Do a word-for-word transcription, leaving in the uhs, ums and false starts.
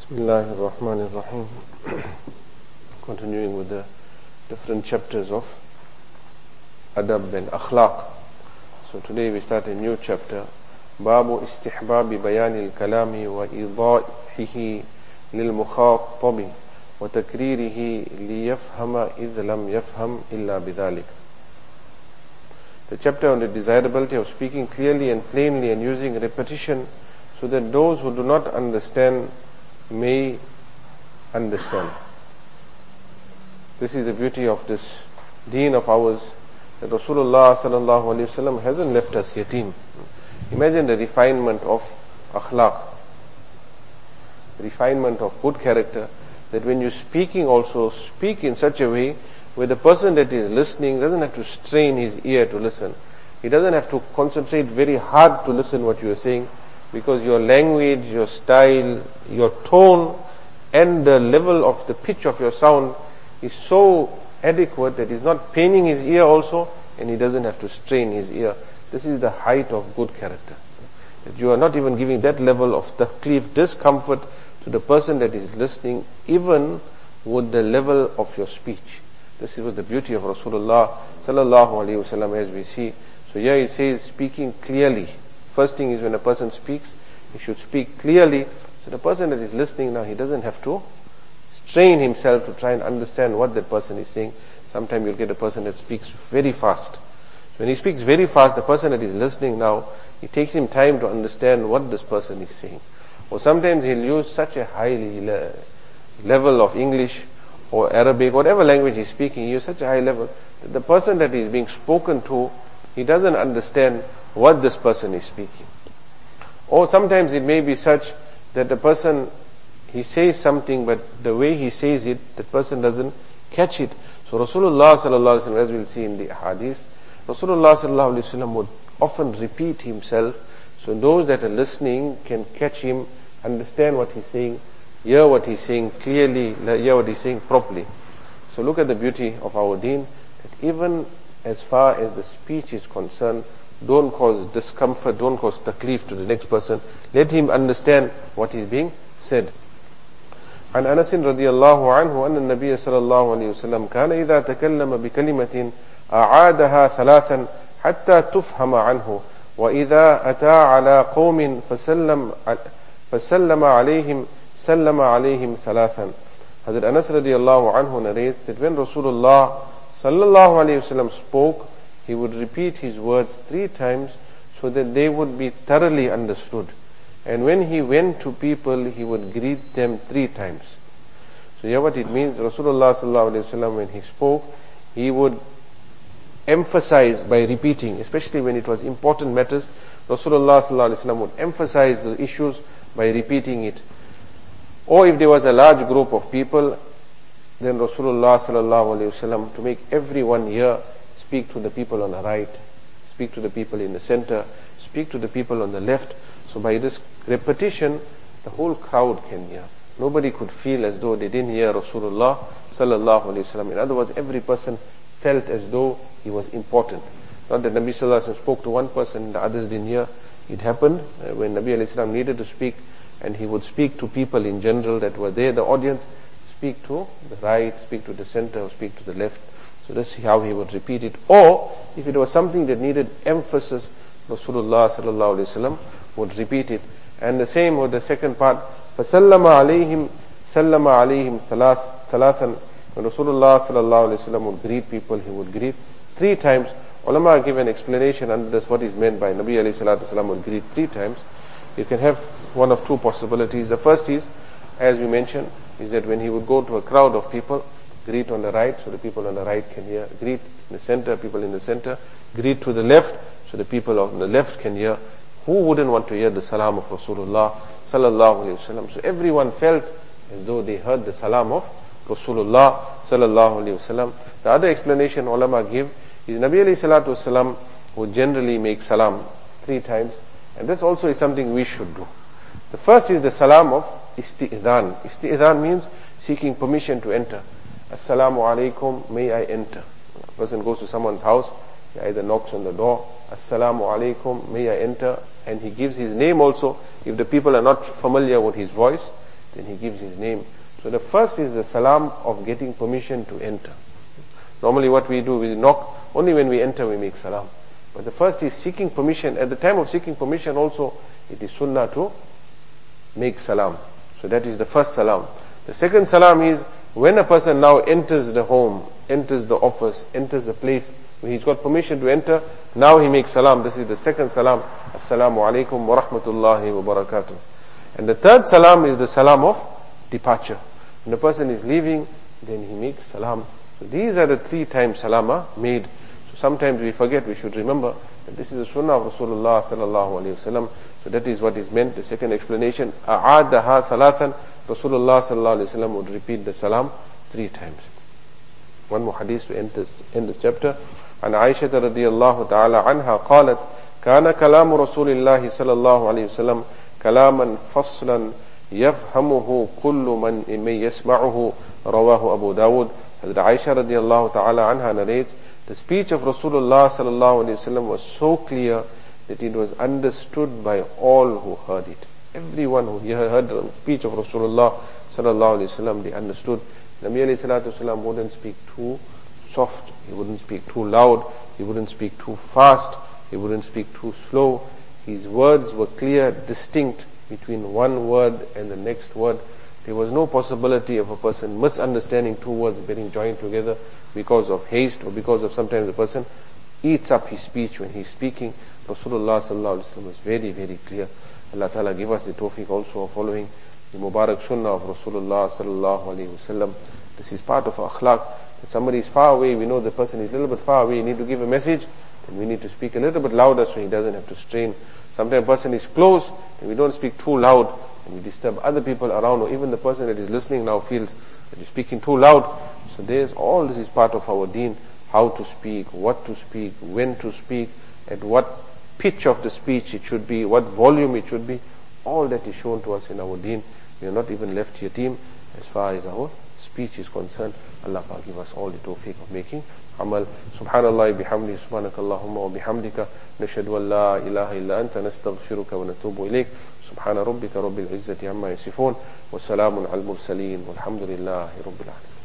Bismillah ar-Rahman ar-Rahim. Continuing with the different chapters of Adab and Akhlaq. So today we start a new chapter. Babu istihbabi bayani al-kalami wa idahihi lil-mukhattabi wa takririhi liyafhama idh lam yafham illa bidhalik. The chapter on the desirability of speaking clearly and plainly and using repetition so that those who do not understand may understand. This is the beauty of this deen of ours, that Rasulullah sallallahu alaihi wasallam hasn't left us yatim. Imagine the refinement of akhlaq, refinement of good character, that when you're speaking also speak in such a way where the person that is listening doesn't have to strain his ear to listen. He doesn't have to concentrate very hard to listen what you are saying, because your language, your style, your tone and the level of the pitch of your sound is so adequate that he's not paining his ear also, and he doesn't have to strain his ear. This is the height of good character, that you are not even giving that level of taklif, discomfort to the person that is listening, even with the level of your speech. This is the beauty of Rasulullah sallallahu alaihi wasallam, as we see. So here it says speaking clearly. First thing is, when a person speaks, he should speak clearly. So the person that is listening now, he doesn't have to strain himself to try and understand what that person is saying. Sometimes you'll get a person that speaks very fast. When he speaks very fast, the person that is listening now, it takes him time to understand what this person is saying. Or sometimes he'll use such a high le- level of English or Arabic, whatever language he's speaking, he uses such a high level that the person that is being spoken to, he doesn't understand what this person is speaking. Or sometimes it may be such that the person, he says something, but the way he says it, the person doesn't catch it. So Rasulullah sallallahu alaihi wasallam, as we'll see in the hadith, Rasulullah sallallahu alaihi wasallam would often repeat himself, so those that are listening can catch him, understand what he's saying, hear what he's saying clearly, hear what he's saying properly. So look at the beauty of our deen, that even as far as the speech is concerned, don't cause discomfort, don't cause taklif to the next person. Let him understand what is being said. عن أنس رضي الله عنه أن النبي صلى الله عليه وسلم كان إذا تكلم بكلمة أعادها ثلاثا حتى تفهم عنه وإذا أتى على قوم فسلم فسلم عليهم سلم عليهم ثلاثا. Hazrat Anas radiallahu anhu narrates that when Rasulullah sallallahu alayhi wasallam spoke, he would repeat his words three times so that they would be thoroughly understood. And when he went to people, he would greet them three times. So here what it means, Rasulullah sallallahu alaihi wasallam, when he spoke, he would emphasize by repeating, especially when it was important matters, Rasulullah sallallahu alaihi wasallam would emphasize the issues by repeating it. Or if there was a large group of people, then Rasulullah sallallahu alaihi wasallam, to make everyone hear, speak to the people on the right, speak to the people in the center, speak to the people on the left. So by this repetition, the whole crowd can hear. Nobody could feel as though they didn't hear Rasulullah sallallahu alaihi wasallam. In other words, every person felt as though he was important. Not that Nabi sallallahu alaihi wasallam spoke to one person and the others didn't hear. It happened uh, when Nabi alayhi salam needed to speak, and he would speak to people in general that were there, the audience, speak to the right, speak to the center, or speak to the left. So this is how he would repeat it. Or if it was something that needed emphasis, Rasulullah sallallahu alaihi wasallam would repeat it. And the same with the second part, فَسَلَّمَ عَلَيْهِمْ سَلَّمَ عَلَيْهِمْ ثَلَاثًا. When Rasulullah sallallahu alaihi wasallam would greet people, he would greet three times. Ulama give an explanation under this, what is meant by Nabi alayhi salatu wasallam would greet three times. You can have one of two possibilities. The first is, as we mentioned, is that when he would go to a crowd of people, greet on the right, so the people on the right can hear. Greet in the center, people in the center. Greet to the left, so the people on the left can hear. Who wouldn't want to hear the salam of Rasulullah sallallahu alaihi wasallam? So everyone felt as though they heard the salam of Rasulullah sallallahu alaihi wasallam. The other explanation ulama give is Nabi alayhi salatu wasallam would generally make salam three times, and this also is something we should do. The first is the salam of isti'adhan. Isti'adhan means seeking permission to enter. Assalamu alaikum, may I enter? A person goes to someone's house, he either knocks on the door, Assalamu alaikum, may I enter? And he gives his name also. If the people are not familiar with his voice, then he gives his name. So the first is the salam of getting permission to enter. Normally what we do, we knock, only when we enter we make salam. But the first is seeking permission. At the time of seeking permission also, it is sunnah to make salam. So that is the first salam. The second salam is when a person now enters the home, enters the office, enters the place where he's got permission to enter, now he makes salam. This is the second salam. Assalamu alaikum wa rahmatullahi wa barakatuh. And the third salam is the salam of departure. When the person is leaving, then he makes salam. So these are the three times salam are made. So sometimes we forget, we should remember that this is the sunnah of Rasulullah sallallahu alayhi wa sallam. So that is what is meant. The second explanation, a'adaha salatan, Rasulullah sallallahu alayhi wa sallam would repeat the salam three times. One more hadith to end this, end this chapter. عن عائشة رضي الله تعالى عنها قالت كان كلام رسول الله صلى الله عليه وسلم كلاما فصلا يفهمه كل من يسمعه رواه أبو داود. Hazrat Aisha radiallahu ta'ala anha narrates, the speech of Rasulullah sallallahu alayhi wa sallam was so clear that it was understood by all who heard it. Everyone who heard the speech of Rasulullah sallallahu alayhi wa sallam, they understood. Nabi alayhi salatu wasalam wouldn't speak too soft, he wouldn't speak too loud, he wouldn't speak too fast, he wouldn't speak too slow. His words were clear, distinct between one word and the next word. There was no possibility of a person misunderstanding two words getting joined together because of haste or because of sometimes the person eats up his speech when he's speaking. Rasulullah sallallahu alaihi wasallam was very, very clear. Allah Ta'ala give us the tawfiq also of following the Mubarak Sunnah of Rasulullah sallallahu alaihi wasallam. This is part of akhlaq. That somebody is far away, we know the person is a little bit far away, you need to give a message, then we need to speak a little bit louder so he doesn't have to strain. Sometimes a person is close, and we don't speak too loud, and we disturb other people around, or even the person that is listening now feels that you're speaking too loud. So there's all this is part of our deen, how to speak, what to speak, when to speak, at what pitch of the speech it should be, what volume it should be. All that is shown to us in our deen. We are not even left yatim as far as our speech is concerned. Allah Ta'ala give us all the tawfiq of making amal. Subhanallah bihamdi, subhanakallahumma wa bihamdika, nashhadu an la ilaha illa anta, nastaghfiruka wa natubu ilayk. Subhana rabbika rabbil izzati amma yasifun, wa salamun al mursaleen, walhamdulillahi rabbil alamin.